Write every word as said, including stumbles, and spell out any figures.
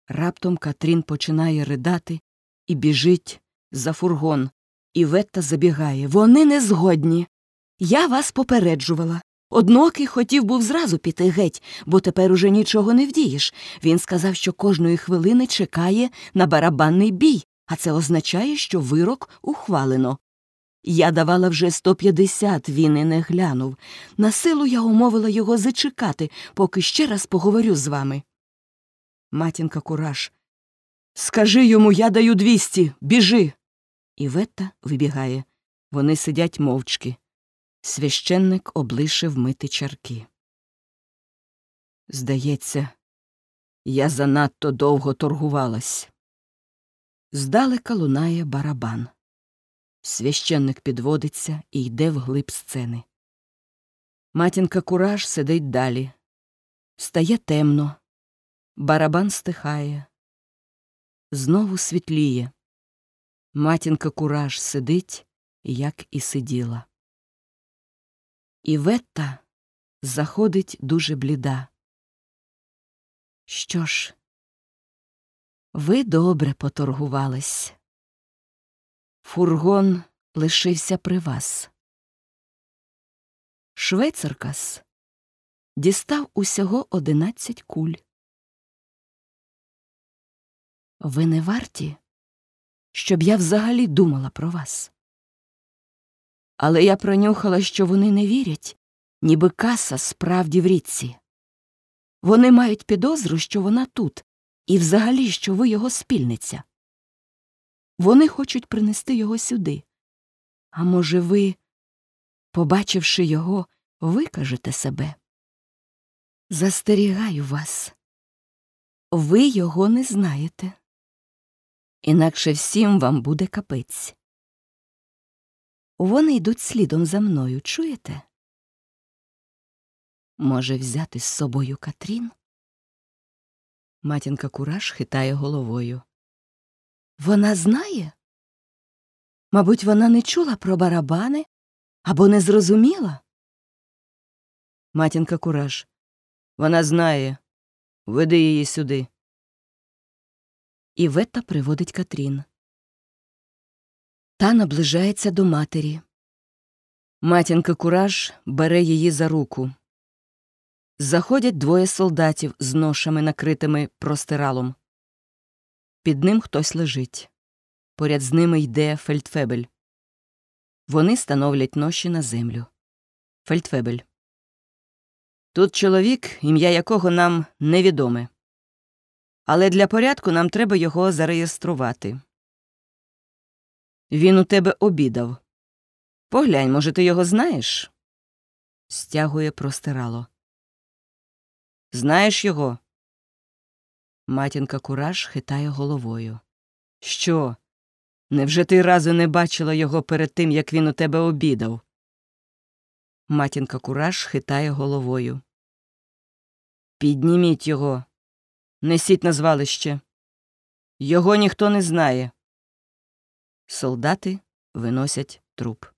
Раптом Катрін починає ридати і біжить за фургон. Іветта забігає. Вони не згодні. Я вас попереджувала. Однокий хотів був зразу піти геть, бо тепер уже нічого не вдієш. Він сказав, що кожної хвилини чекає на барабанний бій, а це означає, що вирок ухвалено. Я давала вже сто п'ятдесят, він і не глянув. На силу я умовила його зачекати, поки ще раз поговорю з вами. Матінка Кураж. Скажи йому, я даю двісті, біжи. Іветта вибігає. Вони сидять мовчки. Священник облишив мити чарки. Здається, я занадто довго торгувалась. Здалека лунає барабан. Священник підводиться і йде вглиб сцени. Матінка Кураж сидить далі. Стає темно. Барабан стихає. Знову світліє. Матінка Кураж сидить, як і сиділа. Іветта заходить дуже бліда. Що ж, ви добре поторгувались. Фургон лишився при вас. Швейцаркас дістав усього одинадцять куль. Ви не варті, щоб я взагалі думала про вас. Але я пронюхала, що вони не вірять, ніби каса справді в річці. Вони мають підозру, що вона тут, і взагалі, що ви його спільниця. Вони хочуть принести його сюди. А може ви, побачивши його, викажете себе? Застерігаю вас. Ви його не знаєте. Інакше всім вам буде капець. Вони йдуть слідом за мною, чуєте? Може, взяти з собою Катрін? Матінка Кураж хитає головою. Вона знає? Мабуть, вона не чула про барабани або не зрозуміла? Матінка Кураж. Вона знає. Веди її сюди. Іветта приводить Катрін. Та наближається до матері. Матінка Кураж бере її за руку. Заходять двоє солдатів з ношами, накритими простиралом. Під ним хтось лежить. Поряд з ними йде фельдфебель. Вони становлять ноші на землю. Фельдфебель. Тут чоловік, ім'я якого нам невідоме. Але для порядку нам треба його зареєструвати. Він у тебе обідав. Поглянь, може, ти його знаєш? Стягує простирало. Знаєш його? Матінка Кураж хитає головою. Що? Невже ти разу не бачила його перед тим, як він у тебе обідав? Матінка Кураж хитає головою. Підніміть його. Несіть на звалище. Його ніхто не знає. Солдати виносять труп.